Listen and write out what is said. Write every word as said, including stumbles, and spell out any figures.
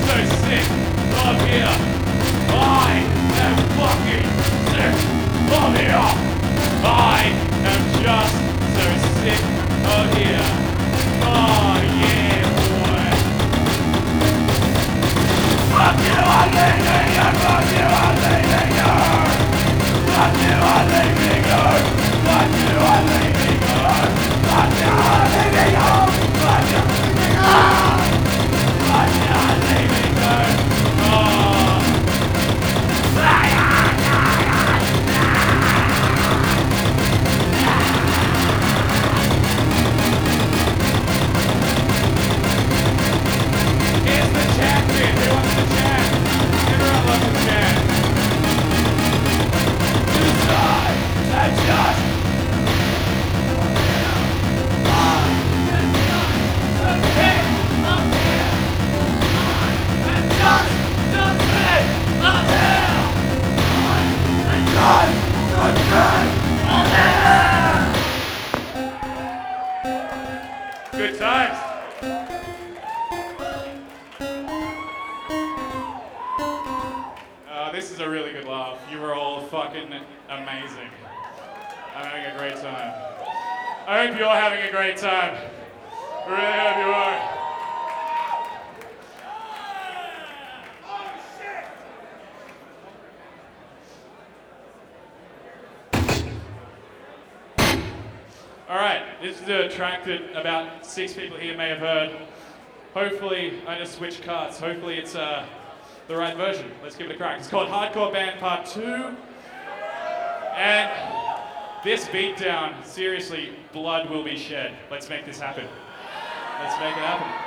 so sick of here. I am fucking sick of here. I am just so sick of here. Oh yeah, boy. Fuck you, I'm leaving you. Fuck you, I'm leaving you. Fuck you, I'm leaving you. Fuck you, I'm leaving you. Fuck you, I'm leaving you. Fuck you, I'm leaving you. Fuck you, I'm leaving you. Oh. Here's the chat bit. Who wants the chat? Everyone loves the chat. Decide and just good times. Uh, this is a really good laugh. You were all fucking amazing. I'm having a great time. I hope you're having a great time. I really hope you are. Alright, this is a track that about six people here may have heard. Hopefully, I just switched cards. Hopefully it's uh, the right version. Let's give it a crack. It's called Hardcore Band Part two. And this beatdown, seriously, blood will be shed. Let's make this happen. Let's make it happen.